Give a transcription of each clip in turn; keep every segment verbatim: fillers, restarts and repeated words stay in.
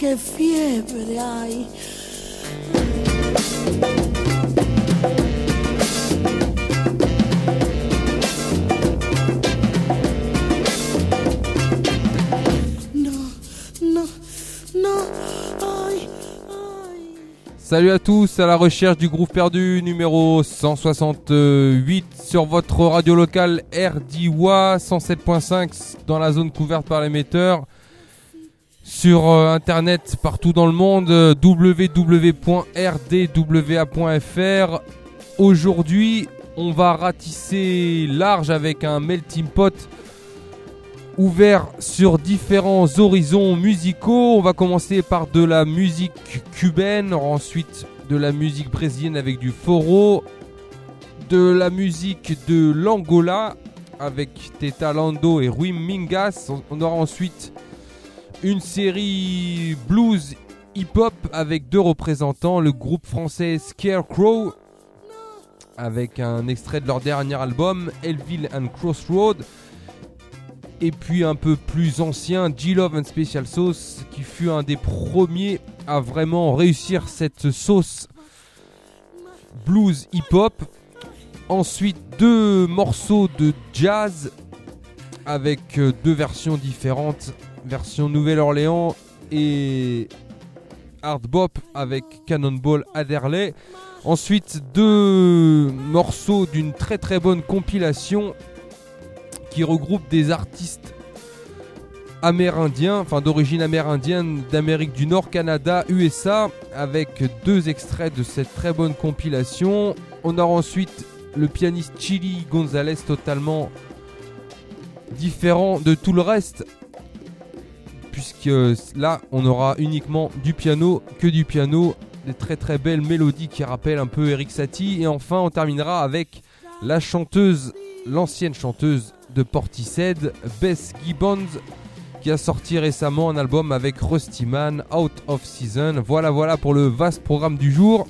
qué fiebre hay. No, no, no, ay, ay. Salut à tous, à la recherche du groupe perdu numéro cent soixante-huit sur votre radio locale R D W A cent sept point cinq dans la zone couverte par l'émetteur. Sur euh, internet partout dans le monde, euh, w w w point r d w a point f r. Aujourd'hui, on va ratisser large avec un melting pot ouvert sur différents horizons musicaux. On va commencer par de la musique cubaine, ensuite de la musique brésilienne avec du forró, de la musique de l'Angola avec Teta Lando et Rui Mingas. On aura ensuite une série blues hip-hop avec deux représentants, le groupe français Scarecrow avec un extrait de leur dernier album Hellville and Crossroad, et puis un peu plus ancien G-Love and Special Sauce qui fut un des premiers à vraiment réussir cette sauce blues hip-hop. Ensuite deux morceaux de jazz avec deux versions différentes, version Nouvelle-Orléans et Hard Bop avec Cannonball Adderley. Ensuite deux morceaux d'une très très bonne compilation qui regroupe des artistes amérindiens, enfin d'origine amérindienne, d'Amérique du Nord, Canada, U S A, avec deux extraits de cette très bonne compilation. On aura ensuite le pianiste Chili Gonzalez, totalement différent de tout le reste, puisque là on aura uniquement du piano, que du piano, des très très belles mélodies qui rappellent un peu Erik Satie. Et enfin on terminera avec la chanteuse, l'ancienne chanteuse de Portishead, Beth Gibbons, qui a sorti récemment un album avec Rusty Man, Out of Season. Voilà voilà pour le vaste programme du jour.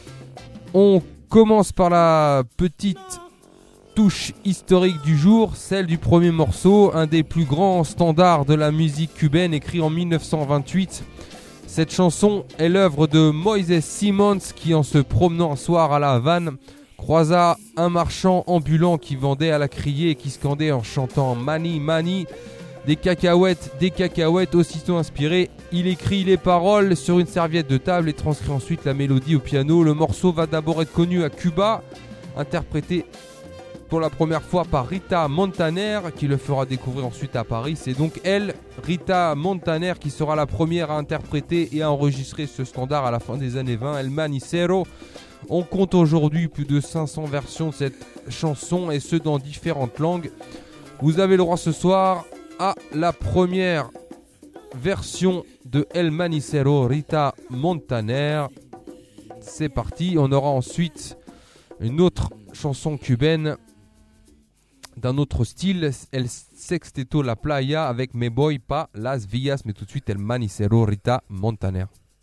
On commence par la petite touche historique du jour, celle du premier morceau, un des plus grands standards de la musique cubaine, écrit en mille neuf cent vingt-huit. Cette chanson est l'œuvre de Moises Simmons qui, en se promenant un soir à La Havane, croisa un marchand ambulant qui vendait à la criée et qui scandait en chantant Mani Mani, des cacahuètes, des cacahuètes. Aussitôt inspiré, il écrit les paroles sur une serviette de table et transcrit ensuite la mélodie au piano. Le morceau va d'abord être connu à Cuba, interprété pour la première fois par Rita Montaner, qui le fera découvrir ensuite à Paris. C'est donc elle, Rita Montaner, qui sera la première à interpréter et à enregistrer ce standard à la fin des années vingt, El Manicero. On compte aujourd'hui plus de cinq cents versions de cette chanson, et ce dans différentes langues. Vous avez le droit ce soir à la première version de El Manicero, Rita Montaner. C'est parti. On aura ensuite une autre chanson cubaine d'un autre style, El Sexteto La Playa avec Me Voy Pa Las Villas, mais tout de suite El Manicero, Rita Montaner.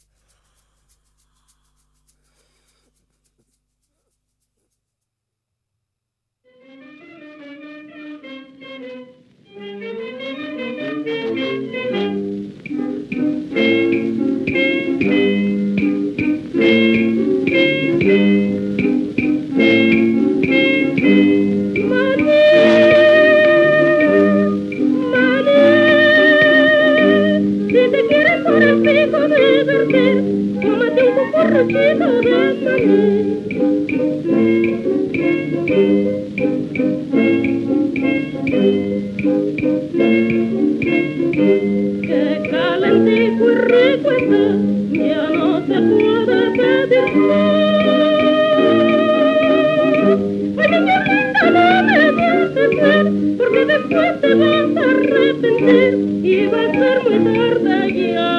Que calentico y rico está, ya no se puede pedir más. Ay, niña linda, no me dejes ver, porque después te vas a arrepentir y va a ser muy tarde ya.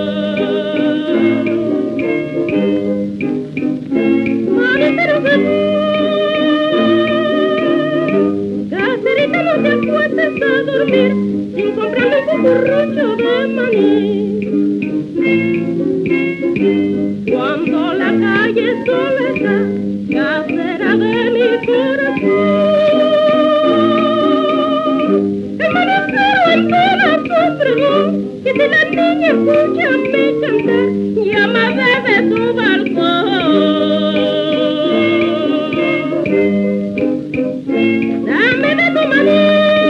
Manicero que tú, caserita, no te acuestes a dormir sin comprarme un cucurrucho de maní. Cuando la calle sola está, casera de mi corazón, el manicero el pedazo fregón, que si la niña escúchame cantar, llama desde su balcón. Dame de tu maní,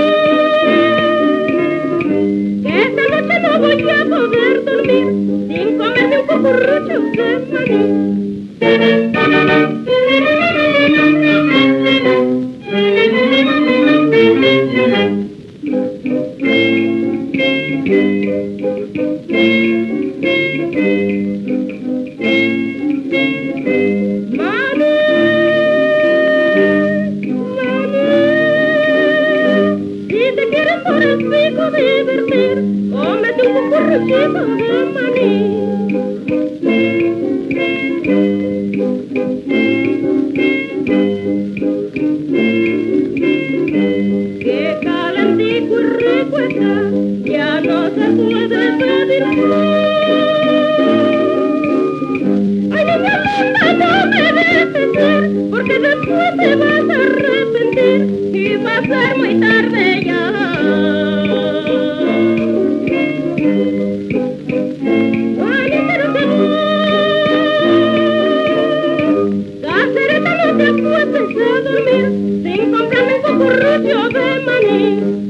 que esta noche no voy a poder dormir sin comerme un cucurucho de maní. Cómete un cucuruchito de maní. Qué calentico y rico está, ya no se puede pedir más. Ay, niña linda, no me dejes ser, porque después te vas a arrepentir y va a ser muy tarde ya. Después de dormir, sin comprarme un cucurucho de maní.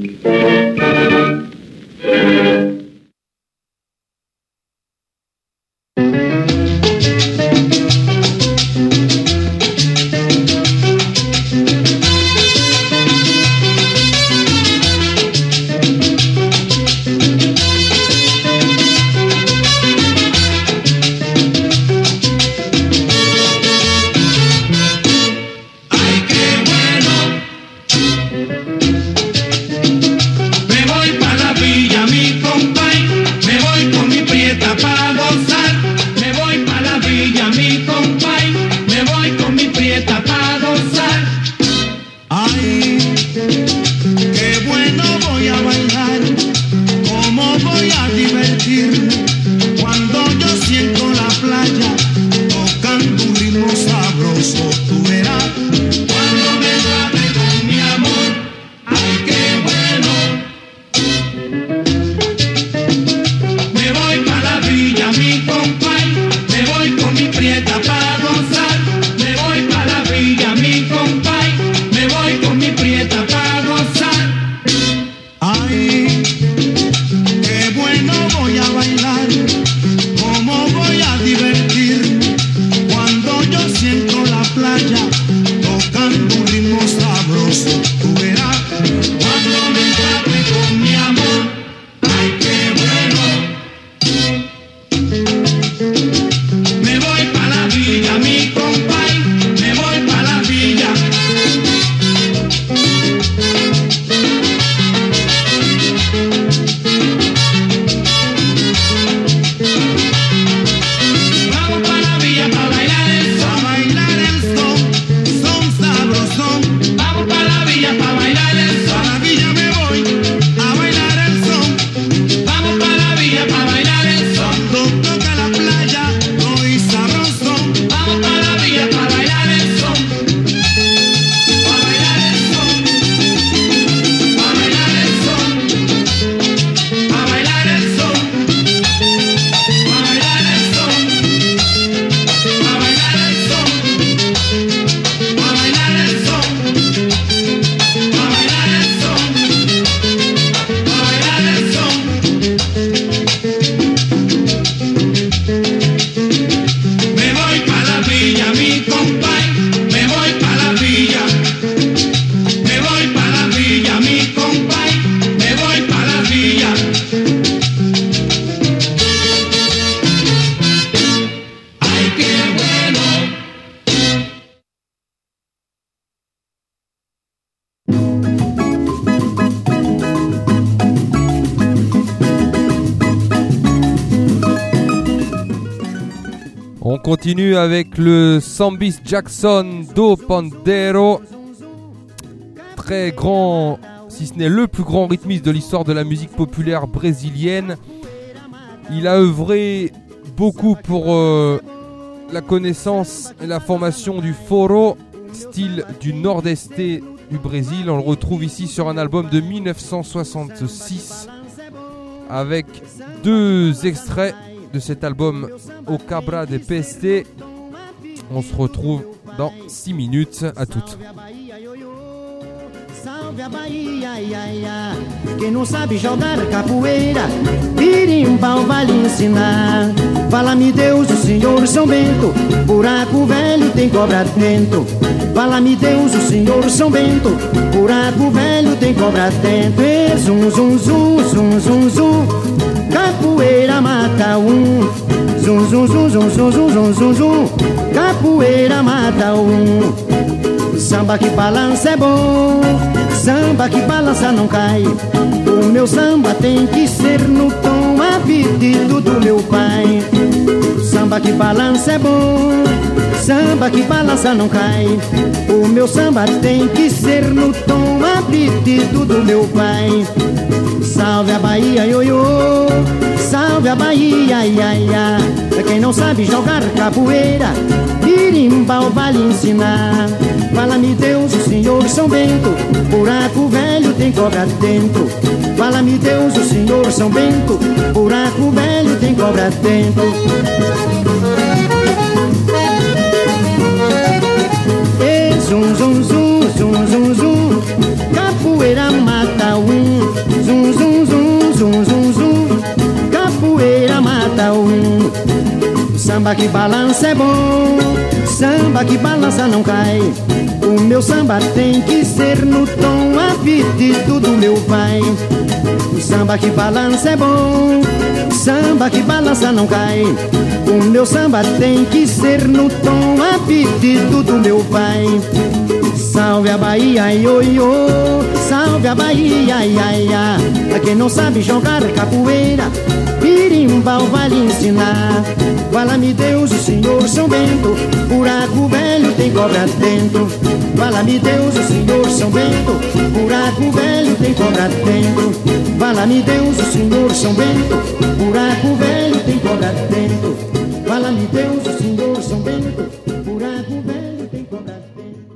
On continue avec le Sambis Jackson do Pandeiro, très grand, si ce n'est le plus grand rythmiste de l'histoire de la musique populaire brésilienne. Il a œuvré beaucoup pour euh, la connaissance et la formation du forró, style du nord-est du Brésil. On le retrouve ici sur un album de mille neuf cent soixante-six avec deux extraits de cet album Au Cabra de Peste. On se retrouve dans six minutes. À toutes. Salve a Bahia, ia, ia. Quem não sabe jogar capoeira, birimbau vai lhe ensinar. Fala-me Deus, o Senhor São Bento, buraco velho tem cobra dentro. Fala-me Deus, o Senhor São Bento, buraco velho tem cobra dentro. E zum, zum, zum, zum, zum, zum, capoeira mata um. Zum, zum, zum, zum, zum, zum, zum, zum, zum, capoeira mata um. Samba que balança é bom, samba que balança não cai. O meu samba tem que ser no tom a pedido do meu pai. Samba que balança é bom, samba que balança não cai. O meu samba tem que ser no tom a pedido do meu pai. Salve a Bahia, ioiô, salve a Bahia, ia, ia. Quem não sabe jogar capoeira, birimbau vai lhe ensinar. Fala-me Deus, o Senhor São Bento, buraco velho tem cobra dentro. Fala-me Deus, o Senhor São Bento, buraco velho tem cobra dentro. E zum, zum, zum, zum, zum, zum, capoeira mata um. Zum, zum, zum, zum, zum, zum, capoeira mata um. Samba que balança é bom, samba que balança não cai. O meu samba tem que ser no tom a pedido do meu pai. O samba que balança é bom, samba que balança não cai. O meu samba tem que ser no tom a pedido do meu pai. Salve a Bahia, ioiô, salve a Bahia, ia, ia. A quem não sabe jogar capoeira, birimbau vai lhe ensinar. Fala-me Deus, o Senhor São Bento, buraco velho tem cobra dentro. Fala-me Deus, o Senhor São Bento, buraco velho tem cobra dentro. Fala-me Deus, o Senhor São Bento, buraco velho tem cobra dentro. Fala-me Deus, o Senhor São Bento, buraco velho tem cobra dentro.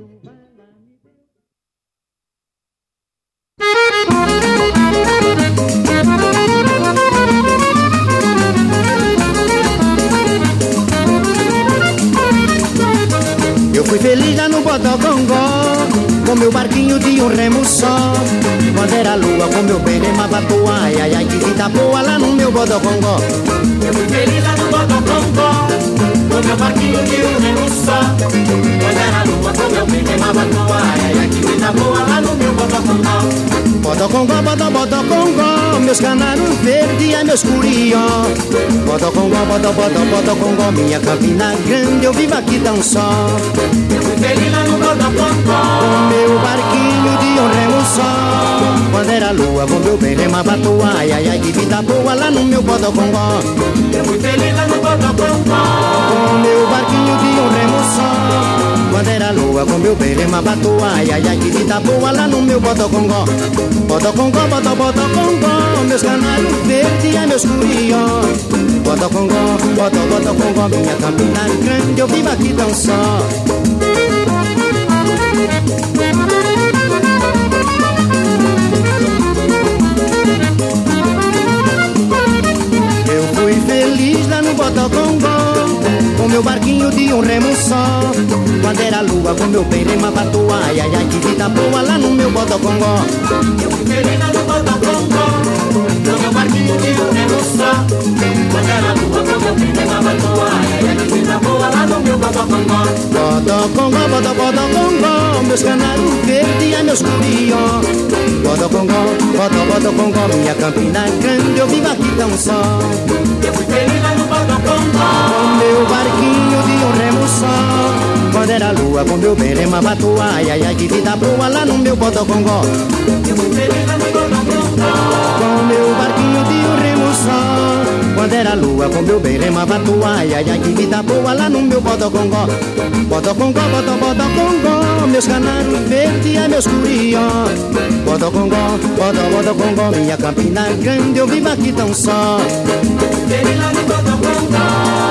Eu fui feliz lá no Bodocongó, com meu barquinho de um remo só. Quando era lua, com meu bem remava toa. Ai, ai, ai, que vida boa lá no meu Bodocongó. Eu fui feliz lá no Bodocongó, com meu barquinho de um remo só. Quando era lua, com meu bem remava toa. Ai, ai, que vida boa lá no meu Bodocongó. Bodocongó, bodó, Bodocongó, meus canários verdes e meus curió. Bodocongó, bodó, bodó, Bodocongó, minha campina grande, eu vivo aqui tão só. Eu fui feliz lá no Bodocongó, com meu barquinho de um remo só. Quando era lua, com meu bem remava toa. Ai, ai, ai, que vida boa lá no meu Bodocongó. Eu fui feliz lá no Bodocongó, com meu barquinho de um remo só. Quando era lua, com meu bem remava toa. Ai, ai, ai, que vida boa lá no meu Bodocongó. Bodocongó, bodó, Bodocongó, meus canários verdes e meus curió. Bodocongó, bodó, Bodocongó, minha campina grande, eu vivo aqui tão só. Eu fui feliz lá no Bodocongó, com meu barquinho de um remo só. Quando era lua, com meu bem remava toa. Ai, ai, ai, que vida boa lá no meu Bodocongó. eu fui feliz lá no Bodocongó, com meu barquinho de um remo só. Quando era lua, com meu bem remava toa. Ai, ai, que vida boa lá no meu Bodocongó. Bodocongó, bodó, Bodocongó, meus canários verdes e meus curió. Bodocongó, bodó, Bodocongó, minha campina grande, eu vivo aqui tão só. Eu fui feliz lá no Bodocongó, com meu barquinho de um remo só. Quando era lua, com meu bem remava toa. Ai, ai, ai, que vida boa lá no meu Bodocongó. eu fui feliz lá no Bodocongó, com meu barquinho de um remo só. Quando era lua, com meu bem remava toa. Ai, ai, ai, que vida boa lá no meu Bodocongó. Bodocongó, bodó, Bodocongó, meus canários verdes e meus curió. Bodocongó, bodó, Bodocongó, minha campina grande, eu vivo aqui tão só. feliz lá no Bodocongó.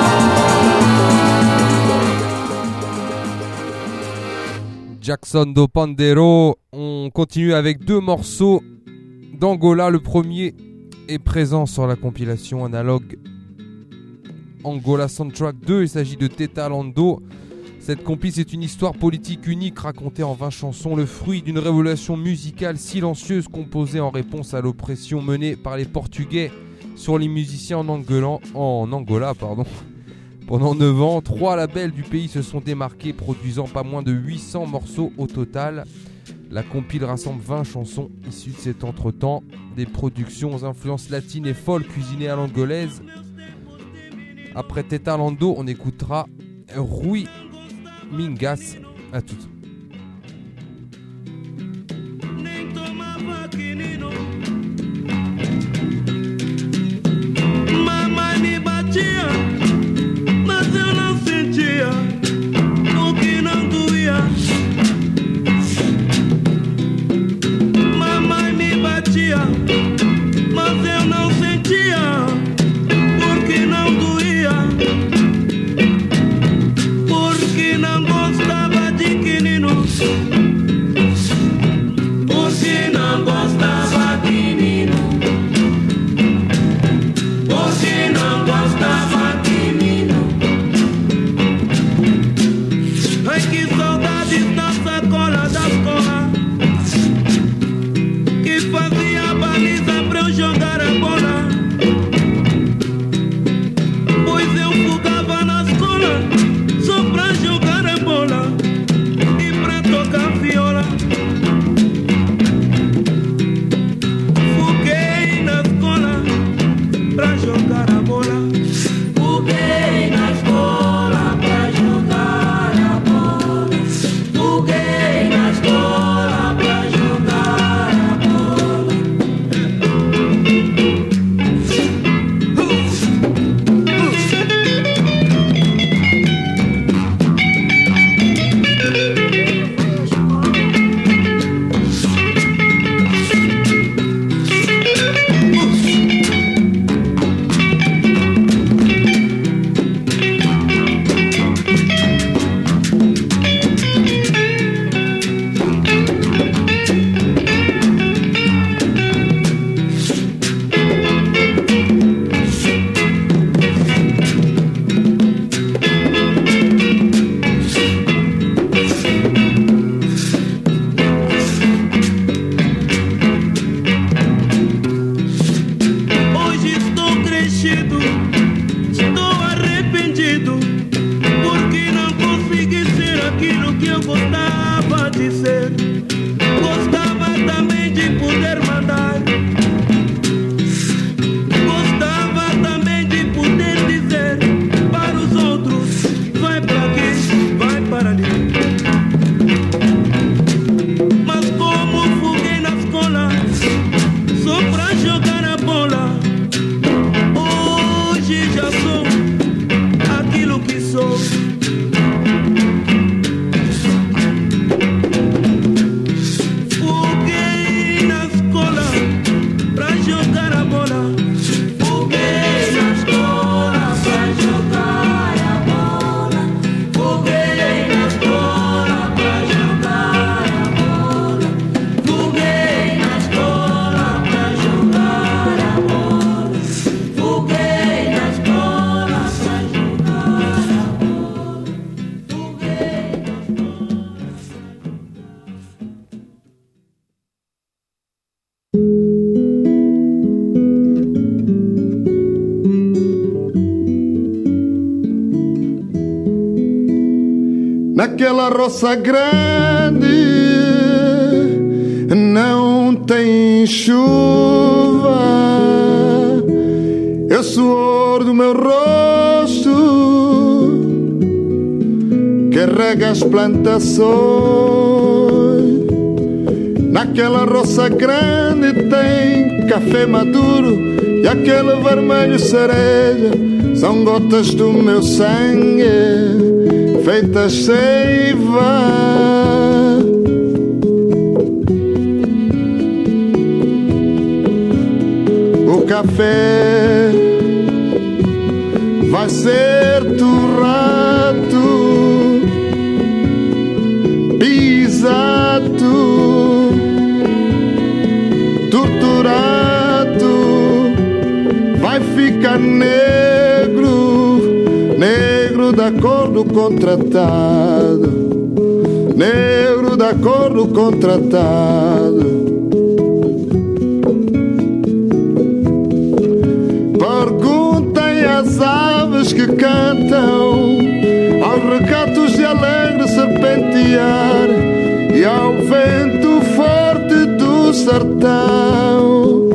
Jackson do Pandeiro. On continue avec deux morceaux d'Angola. Le premier est présent sur la compilation analogue Angola Soundtrack deux. Il s'agit de Teta Lando. Cette compil, c'est une histoire politique unique racontée en vingt chansons, le fruit d'une révolution musicale silencieuse composée en réponse à l'oppression menée par les Portugais sur les musiciens en, Angola, en Angola pardon. Pendant neuf ans, trois labels du pays se sont démarqués, produisant pas moins de huit cents morceaux au total. La compile rassemble vingt chansons issues de cet entretemps, des productions aux influences latines et folk cuisinées à l'angolaise. Après Teta Lando, on écoutera Rui Mingas. À toutes. Mamãe me batia, mas eu não sentia o que não doía. Mamãe me batia, mas eu não sentia porque não doía. Porque não gostava de quinino. Porque não gostava de quinino. Porque não gostava de quinino. Ai que saudades da sacola da escola, que fazia a baliza pra eu jogar a bola. Pois eu fugava na escola só pra jogar a bola e pra tocar viola. Fuguei na escola pra jogar a bola. Fuguei na escola pra jogar a bola. Fuguei na escola pra jogar a bola. Hoje estou crescido, estou arrependido, porque não consegui ser aquilo que eu gostava de ser. Gostava também de poder mandar. Gostava também de poder dizer para os outros: vai para aqui, vai para ali. Mas como fuguei na escola só pra jogar a bola, hoje já sou aquilo que sou. Fuguei na escola pra jogar a bola. Fuguei na escola pra jogar a bola. Fuguei na escola pra jogar a bola. Fuguei na escola pra jogar a bola. Fuguei na escola pra jogar a bola. Fuguei na escola. Naquela roça grande não tem chuva, é o suor do meu rosto que rega as plantações. Naquela roça grande tem café maduro e aquele vermelho cereja são gotas do meu sangue feitas seiva. O café vai ser torrado, pisado, torturado fica negro, negro da cor do contratado, negro da cor do contratado. Perguntem às aves que cantam, aos recatos de alegre serpentear e ao vento forte do sertão.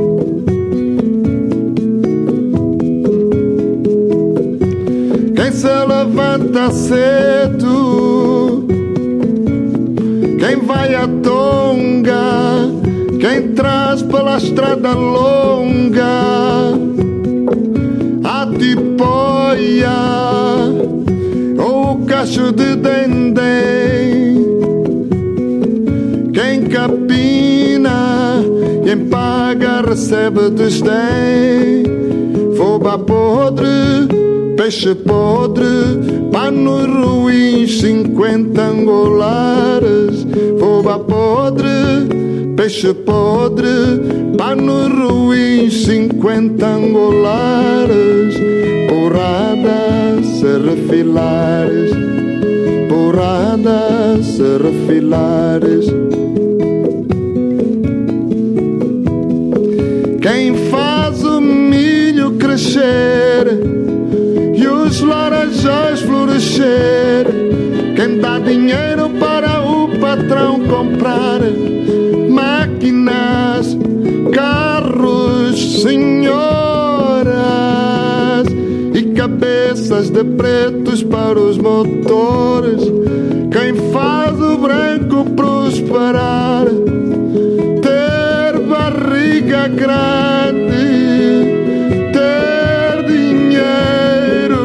Quem se levanta cedo, quem vai à tonga, quem traz pela estrada longa a tipóia ou o cacho de dendém, quem capina e em paga recebe desdém. Foba podre, peixe podre, panos ruins, cinquenta angolares. Foba podre, peixe podre, panos ruins, cinquenta angolares. Porradas, serrafilares, porradas, serrafilares. Quem faz o milho crescer e os laranjais florescer, quem dá dinheiro para o patrão comprar máquinas, carros, senhoras e cabeças de pretos para os motores. Quem faz o branco prosperar, ter barriga grande, ter dinheiro,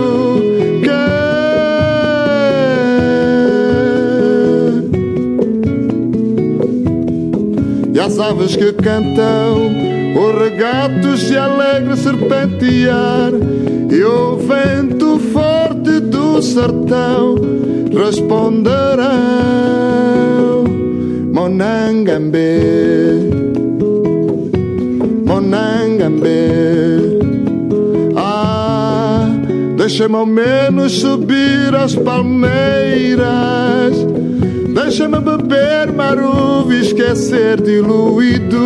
quer. E as aves que cantam, os regatos de alegre serpentear e o vento forte do sertão responderão: Monangambe, Monangambe. Ah, deixa-me ao menos subir as palmeiras, deixa-me beber maruva e esquecer diluído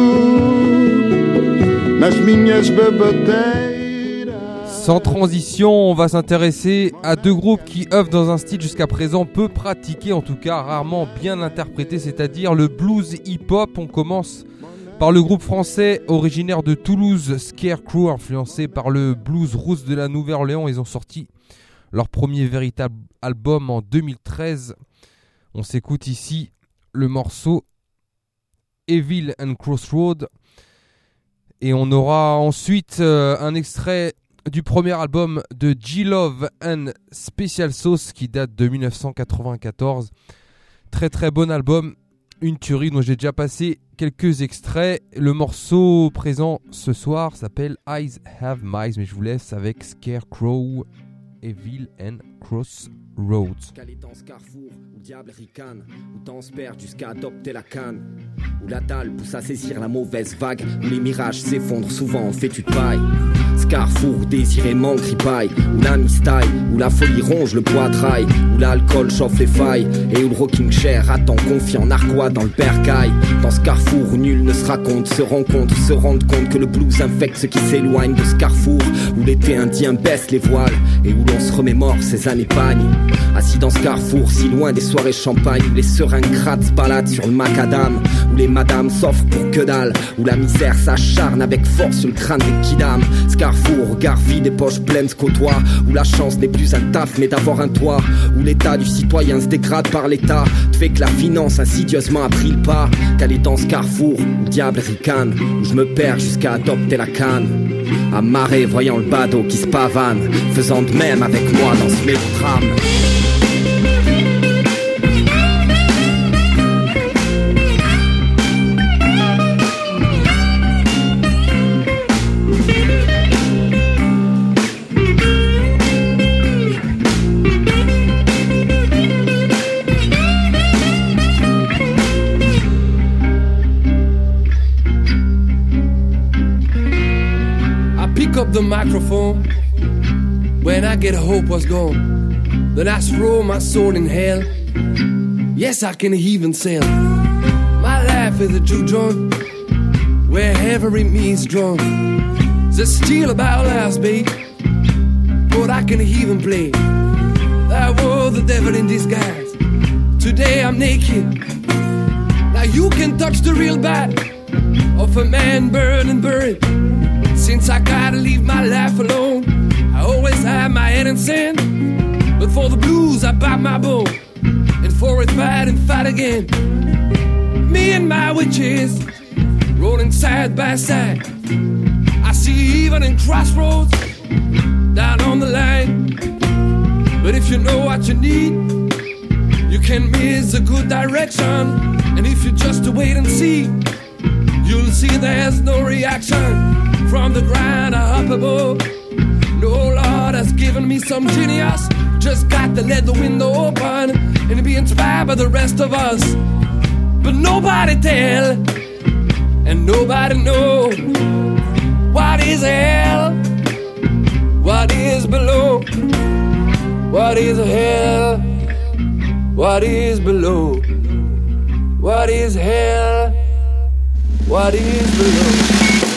nas minhas bebedeiras. Sans transition, on va s'intéresser à deux groupes qui œuvrent dans un style jusqu'à présent peu pratiqué, en tout cas rarement bien interprété, c'est-à-dire le blues hip-hop. On commence par le groupe français originaire de Toulouse, Scarecrow, influencé par le blues roots de la Nouvelle-Orléans. Ils ont sorti leur premier véritable album en deux mille treize. On s'écoute ici le morceau Evil and Crossroad. Et on aura ensuite euh, un extrait du premier album de G-Love and Special Sauce qui date de dix-neuf cent quatre-vingt-quatorze. Très très bon album, une tuerie dont j'ai déjà passé quelques extraits. Le morceau présent ce soir s'appelle Eyes Have Mice, mais je vous laisse avec Scarecrow, Evil and Crossroads. Calé dans ce carrefour où le diable ricane, où temps se perd jusqu'à adopter la canne, où la dalle pousse à saisir la mauvaise vague, où les mirages s'effondrent souvent en fétu de paille. Ce carrefour où désiré manque ripaille, où la mistaille, où la folie ronge le poitrail, où l'alcool chauffe les failles, et où le rocking chair attend confiant narquois dans le bercail. Dans ce carrefour où nul ne se raconte, se rencontre, se rende compte que le blues infecte ceux qui s'éloignent de ce carrefour, où l'été indien baisse les voiles, et où l'on se remémore ses années pagnes. Assis dans ce carrefour, si loin des soirées champagne, où les seringues grattent se baladent sur le macadam, où les madames s'offrent pour que dalle, où la misère s'acharne avec force sur le crâne des kidam. Ce carrefour, regard vide et poches pleines se côtoient, où la chance n'est plus un taf mais d'avoir un toit, où l'état du citoyen se dégrade par l'état, te fait que la finance insidieusement a pris le pas. Calé dans ce carrefour, où le diable ricane, où je me perds jusqu'à adopter la canne, amarré voyant le badaud qui se pavane, faisant de même avec moi dans ce mélodrame. up the microphone. When I get hope was gone, then I throw my soul in hell. Yes, I can even sail. My life is a juke joint, wherever it means drunk. There's still about last, babe, but I can even play. I was the devil in disguise. Today I'm naked. Now you can touch the real bad of a man burned and buried. Since I gotta leave my life alone, I always have my head in sand. But for the blues I bite my bone, and for it fight and fight again. Me and my witches rolling side by side. I see even in crossroads down on the line. But if you know what you need, you can miss a good direction. And if you just wait and see, you'll see there's no reaction. From the ground up above, no Lord has given me some genius. Just got to let the window open and be inspired by the rest of us. But nobody tell, and nobody know what is hell, what is below, what is hell, what is below, what is hell, what is below.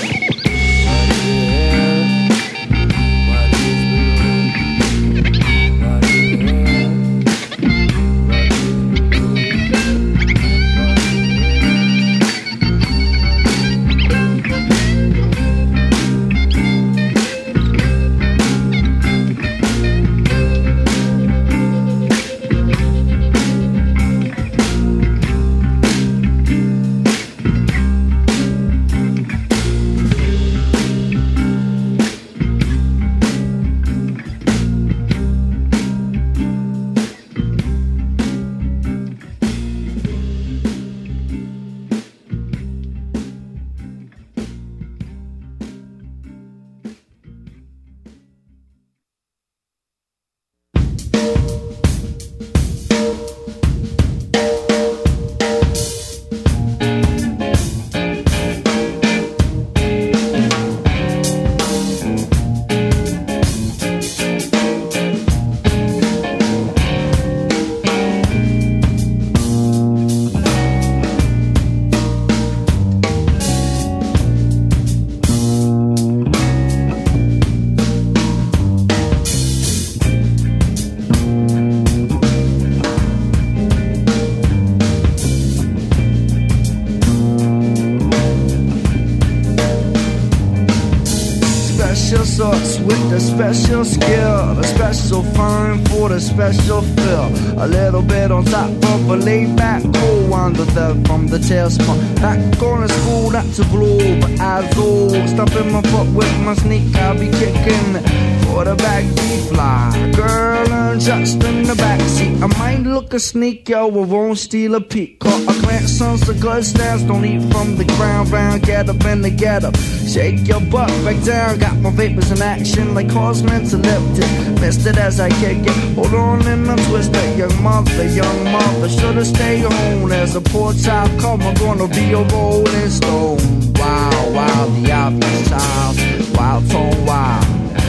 With a special skill, a special fun for the special fill. A little bit on top of a laid back cool one, the third from the tailspin. Back on the school, that's a blow, but as old, stomping my foot with my sneak, I'll be kicking for the back fly. Girl, I'm just in the backseat. I might look a sneak, yo, I won't steal a peek. Caught a glance on some good stairs, don't eat from the ground round. Get up and the get up, shake your butt back down. Got my vapors in action like horsemen's elliptic. Missed it as I kick it, hold on and I twist it. Young mother, young mother, should've stayed home. There's a poor child come, I'm gonna be a rolling stone. Wow, wow, the obvious child, wild tone, wild,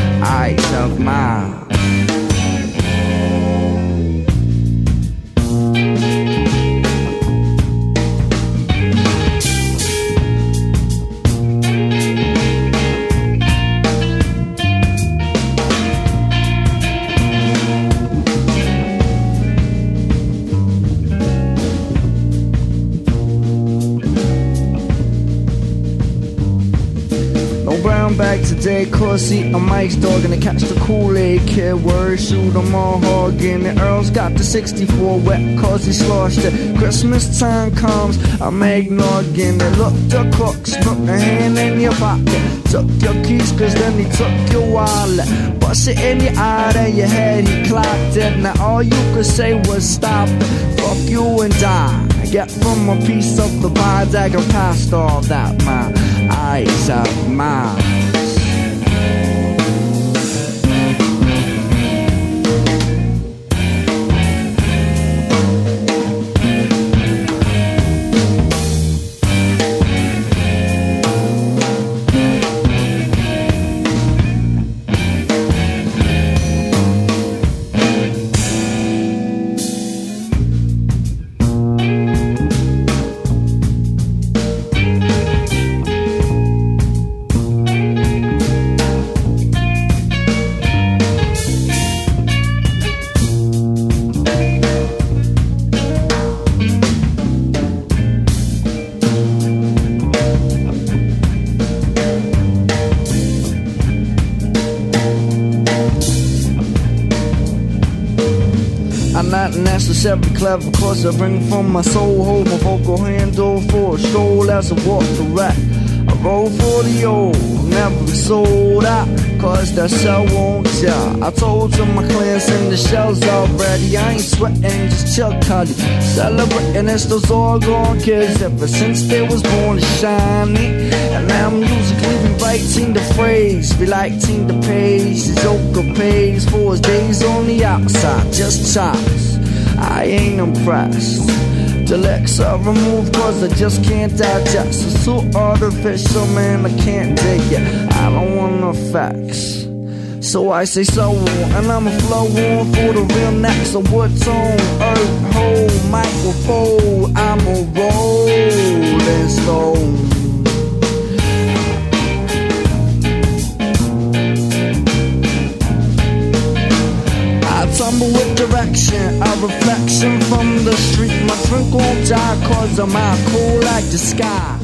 eyes of mine. Back today, cause see a Mike's dog gonna catch the Kool-Aid kid. Word, shoot 'em all hogging. The Earl's got the sixty-four wet cause he sloshed it. Christmas time comes, I'm eggnogging. They look the cooks, put a hand in your pocket. Took your keys cause then he took your wallet. Bust it in your eye, then your head, he clocked it. Now all you could say was stop it. Fuck you and die. Get from a piece of the pie, dagger past all that. My eyes are mine. Chevy clever, cause I bring from my soul. Hold my vocal handle for a stroll as I walk the rack. I roll for the old, never be sold out, cause that shell won't gel. I told you my class and the shell's already. I ain't sweating, just chill, cuddy. Celebrating, it's those all gone kids ever since they was born to shiny. And now musically rewriting the phrase, relighting the page. The Joker pays for his days on the outside, just chops. I ain't impressed. The legs are removed cause I just can't digest. It's so artificial, man, I can't dig it. I don't want no facts, so I say so on, and I'ma flow on for the real next. So what's on earth, hold, microphone, I'm a rolling stone. Tumble with direction, a reflection from the street. My drink won't die cause I'm out cool like the sky.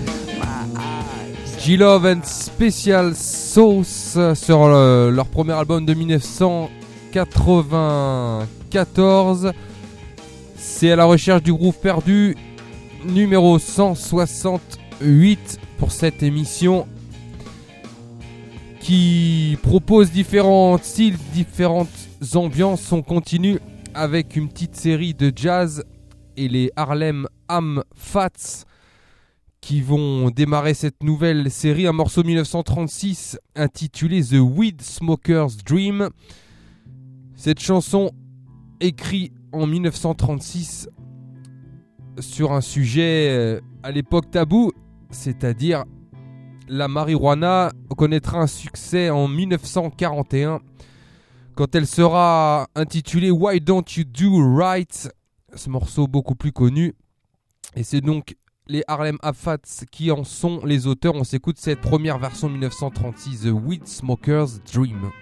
G-Love and Special Sauce sur le, leur premier album de dix-neuf cent quatre-vingt-quatorze. C'est à la recherche du groove perdu, numéro cent soixante-huit pour cette émission qui propose différents styles, différentes ambiances. On continue avec une petite série de jazz et les Harlem Am Fats qui vont démarrer cette nouvelle série. Un morceau dix-neuf cent trente-six intitulé The Weed Smoker's Dream. Cette chanson écrite en dix-neuf cent trente-six sur un sujet à l'époque tabou, c'est-à-dire la marijuana, connaîtra un succès en dix-neuf cent quarante et un quand elle sera intitulée Why Don't You Do Right, ce morceau beaucoup plus connu. Et c'est donc les Harlem Fats qui en sont les auteurs. On s'écoute cette première version de dix-neuf cent trente-six, The Weed Smoker's Dream.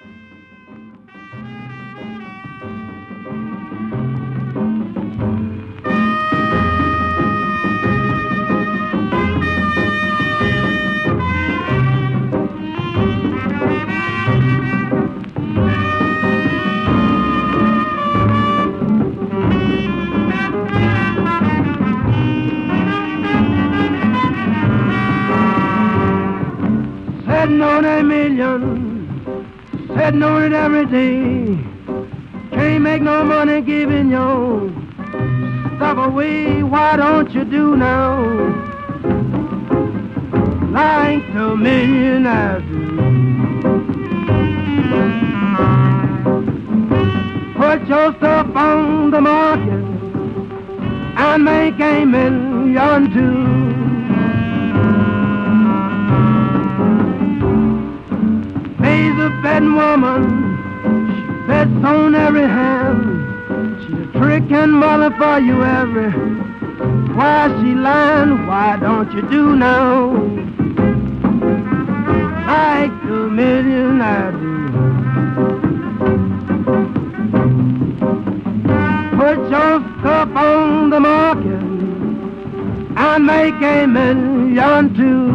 Sitting on a million, sitting on it every day. Can't make no money giving your stuff away. Why don't you do now like the millionaires do? Put your stuff on the market and make a million too. She's a betting woman, she bets on every hand. She's a tricking mother for you every. Why she lying? Why don't you do now like the millionaire do? Put your stuff on the market and make a million too.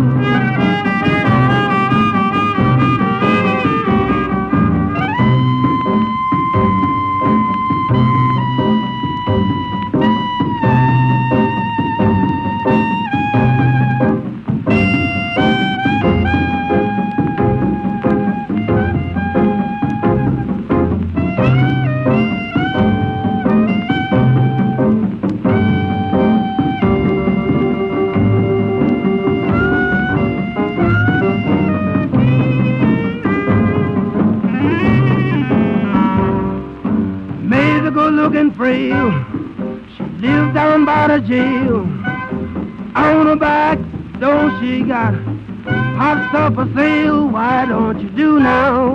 Frail. She lives down by the jail. On her back door she got hot stuff for sale. Why don't you do now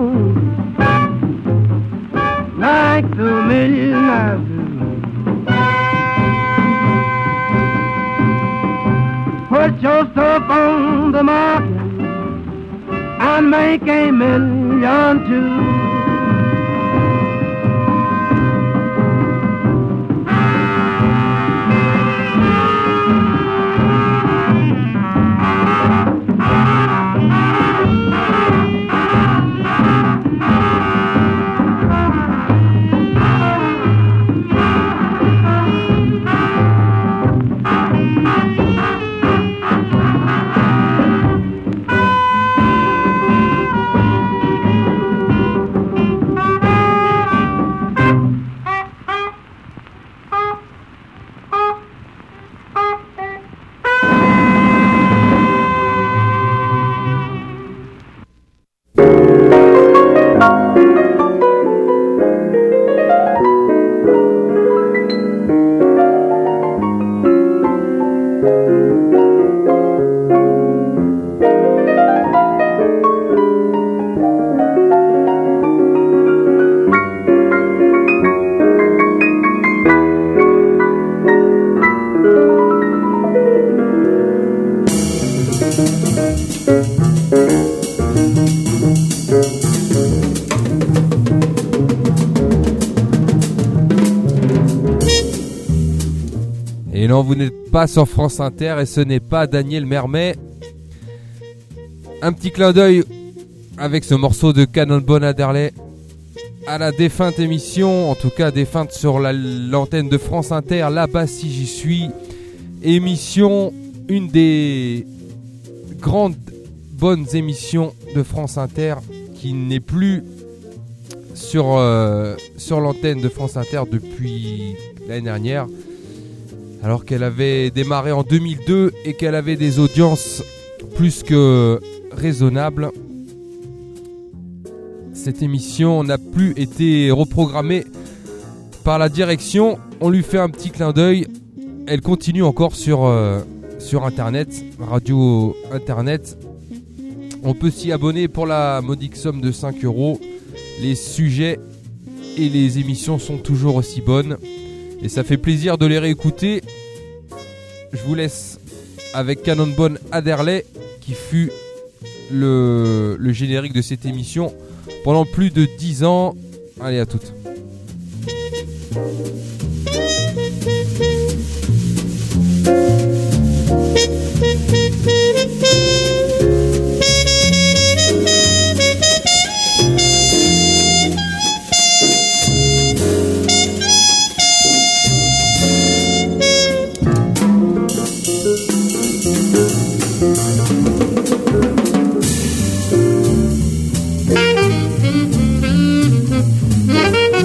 like the millionaires do? Put your stuff on the market and make a million too. Et non, vous n'êtes pas sur France Inter et ce n'est pas Daniel Mermet. Un petit clin d'œil avec ce morceau de Cannonbone Adderley à la défunte émission, en tout cas défunte sur la, l'antenne de France Inter, Là-bas si j'y suis. Émission, une des grandes bonnes émissions de France Inter qui n'est plus sur, euh, sur l'antenne de France Inter depuis l'année dernière. Alors qu'elle avait démarré en deux mille deux et qu'elle avait des audiences plus que raisonnables. Cette émission n'a plus été reprogrammée par la direction. On lui fait un petit clin d'œil. Elle continue encore sur, euh, sur Internet, radio Internet. On peut s'y abonner pour la modique somme de cinq euros. Les sujets et les émissions sont toujours aussi bonnes. Et ça fait plaisir de les réécouter. Je vous laisse avec Cannonbone Adderley qui fut le, le générique de cette émission pendant plus de dix ans. Allez, à toutes. Thank you.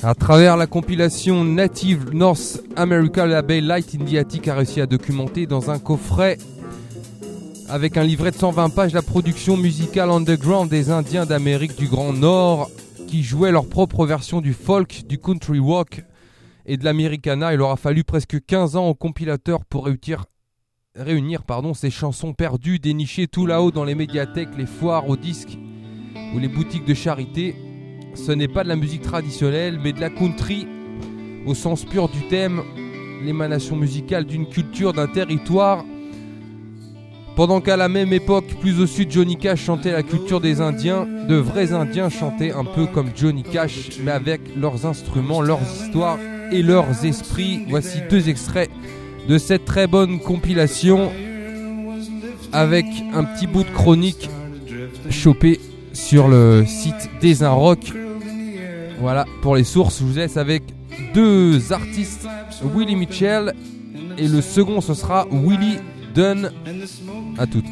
À travers la compilation Native North America, le label Light Indiatic a réussi à documenter dans un coffret avec un livret de cent vingt pages la production musicale underground des Indiens d'Amérique du Grand Nord qui jouaient leur propre version du folk, du country rock et de l'Americana. Il leur a fallu presque quinze ans au compilateur pour réussir, réunir pardon, ces chansons perdues, dénichées tout là-haut dans les médiathèques, les foires aux disques ou les boutiques de charité. Ce n'est pas de la musique traditionnelle, mais de la country au sens pur du thème, l'émanation musicale d'une culture, d'un territoire. Pendant qu'à la même époque, plus au sud, Johnny Cash chantait la culture des Indiens, de vrais Indiens chantaient un peu comme Johnny Cash, mais avec leurs instruments, leurs histoires et leurs esprits. Voici deux extraits de cette très bonne compilation avec un petit bout de chronique chopé sur le site des Un Rock. Voilà, pour les sources, je vous laisse avec deux artistes, Willie Mitchell et le second ce sera Willie Dunn. À toutes.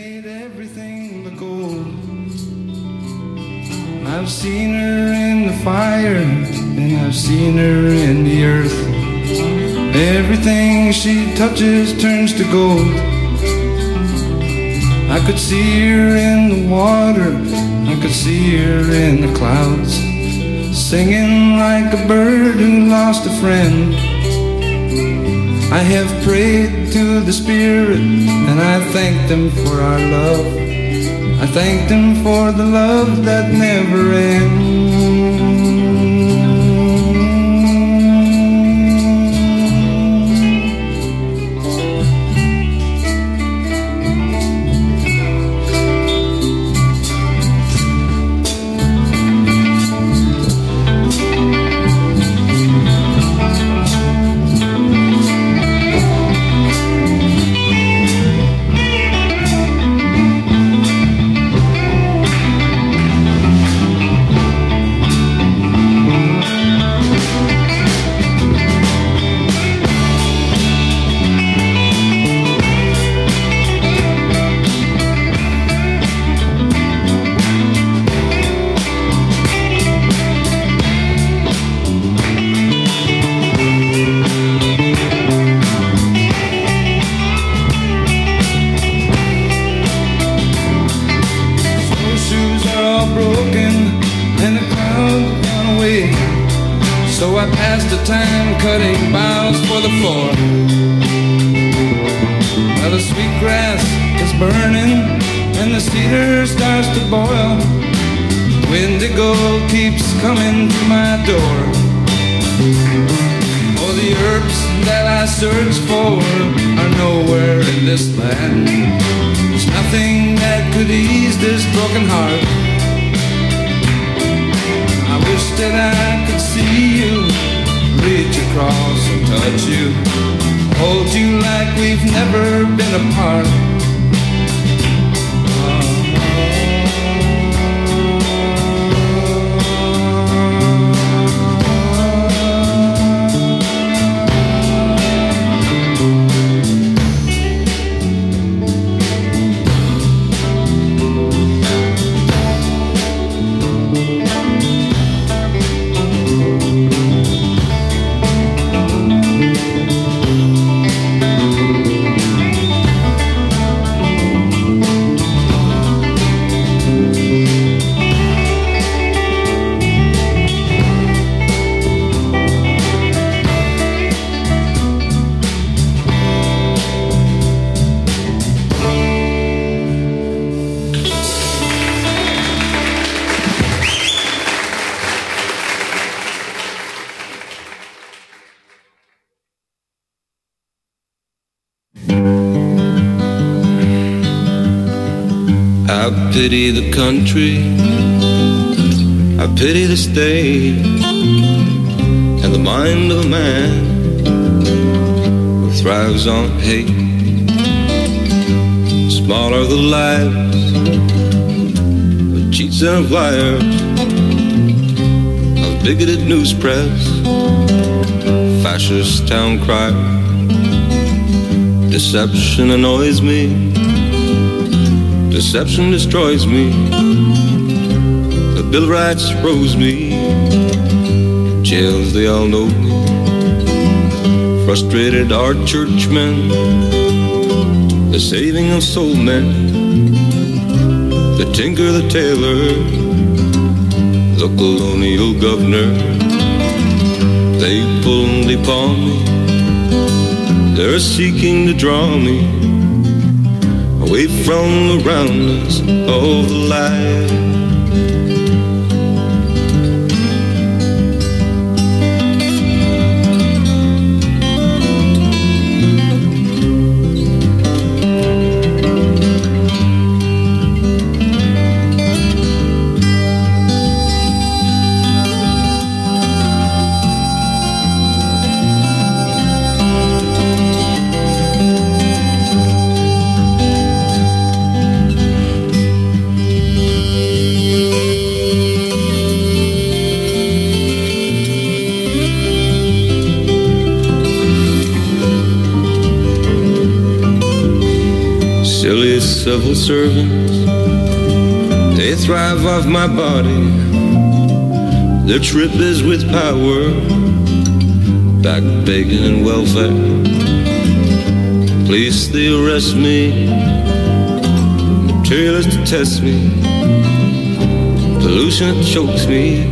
I've seen her in the fire and I've seen her in the earth. Everything she touches turns to gold. I could see her in the water, I could see her in the clouds, singing like a bird who lost a friend. I have prayed to the Spirit and I thank them for our love. I thank them for the love that never ends. I pity the country, I pity the state, and the mind of a man who thrives on hate. Small are the lives of cheats and of liars, of bigoted news press, fascist town crier. Deception annoys me, deception destroys me. The Bill of Rights froze me, jails, they all know me. Frustrated art churchmen, the saving of soul men, the tinker, the tailor, the colonial governor. They pull and they pawn me, they're seeking to draw me away from the roundness of the light. Civil servants, they thrive off my body. Their trip is with power, back begging and welfare. Police, they arrest me, trailers to test me, pollution that chokes me,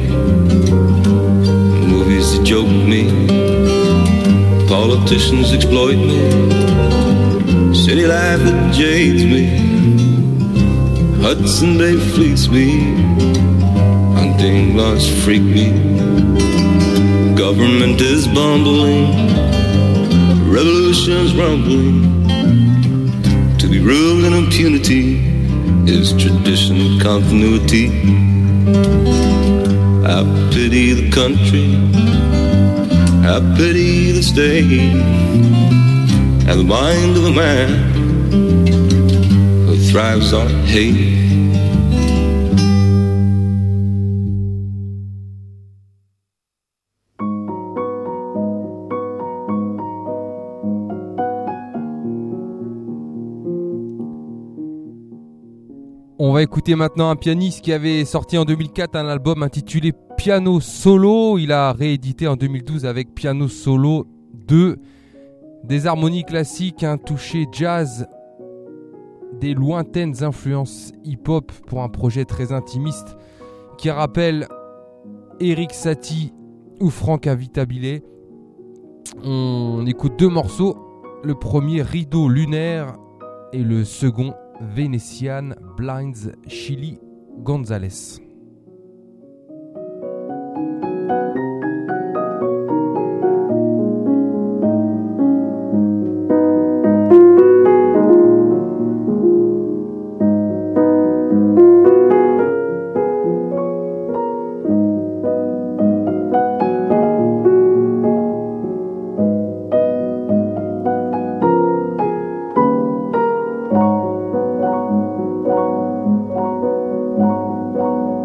movies that joke me, politicians exploit me, city life that jades me, Hudson Bay fleets me, hunting laws freak me. Government is bumbling, revolution's rumbling. To be ruled in impunity is tradition, continuity. I pity the country, I pity the state, and the mind of a man who thrives on hate. On va écouter maintenant un pianiste qui avait sorti en deux mille quatre un album intitulé Piano Solo. Il a réédité en deux mille douze avec Piano Solo deux. Des harmonies classiques, un toucher jazz, des lointaines influences hip-hop pour un projet très intimiste qui rappelle Erik Satie ou Franck Avitabile. On écoute deux morceaux, le premier Rideau lunaire et le second Venetian Blinds Chili Gonzalez. Thank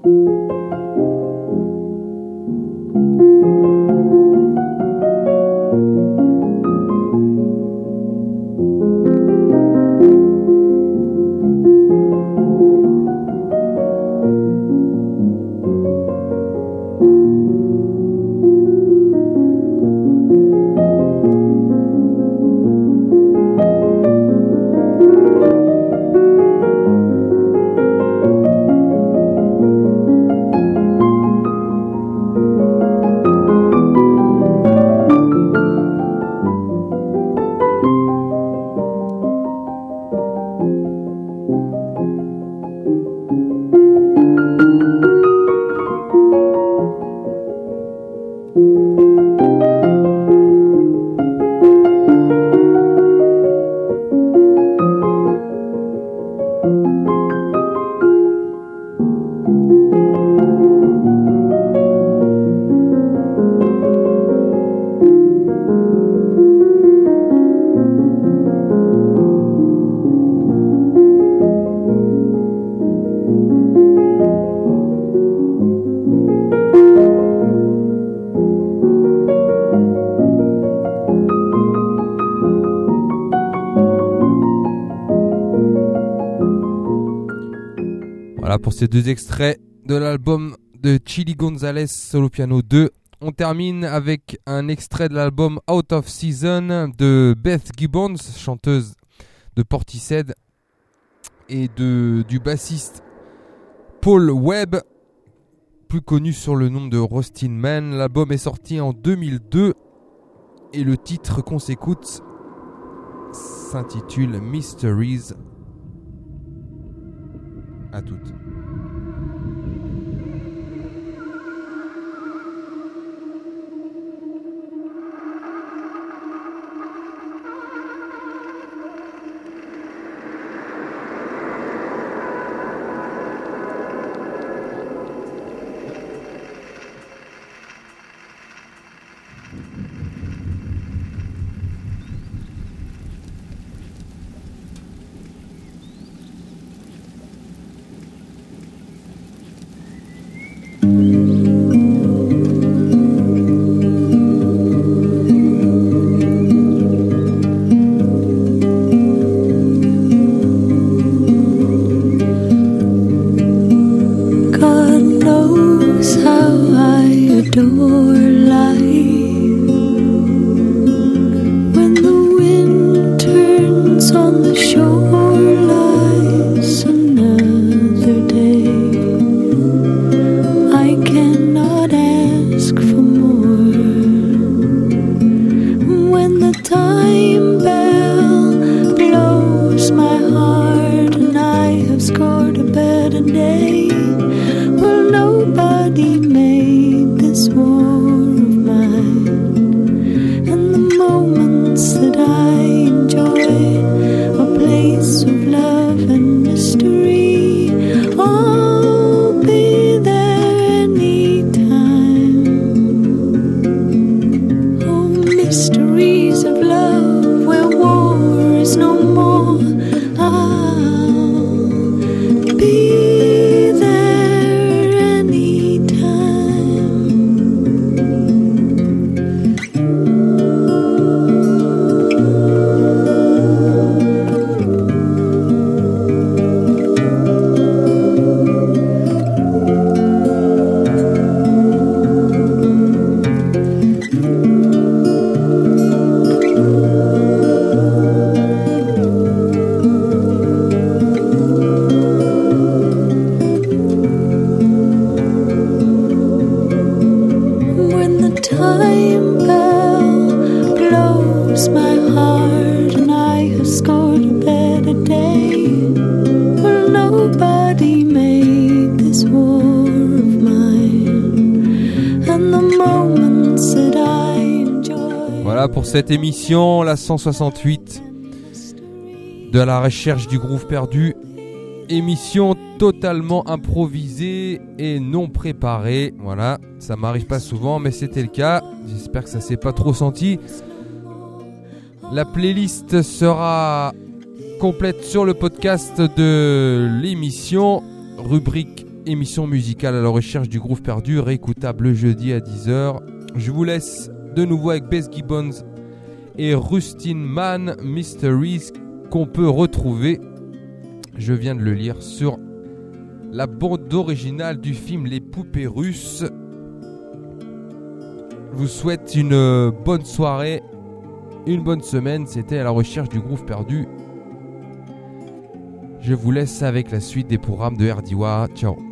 Voilà pour ces deux extraits de l'album de Chili Gonzalez Solo Piano deux. On termine avec un extrait de l'album Out of Season de Beth Gibbons, chanteuse de Portishead, et de, du bassiste Paul Webb, plus connu sur le nom de Rustin Man. L'album est sorti en deux mille deux et le titre qu'on s'écoute s'intitule Mysteries. À toutes. Pour cette émission, la cent soixante-huit de la recherche du groove perdu. Émission totalement improvisée et non préparée. Voilà, ça m'arrive pas souvent, mais c'était le cas. J'espère que ça s'est pas trop senti. La playlist sera complète sur le podcast de l'émission, rubrique émission musicale à la recherche du groove perdu, réécoutable le jeudi à dix heures. Je vous laisse de nouveau avec Bess Gibbons et Rustin Man Mysteries qu'on peut retrouver, je viens de le lire, sur la bande originale du film Les Poupées Russes. Je vous souhaite une bonne soirée, une bonne semaine. C'était à la recherche du groove perdu. Je vous laisse avec la suite des programmes de R D W A. Ciao.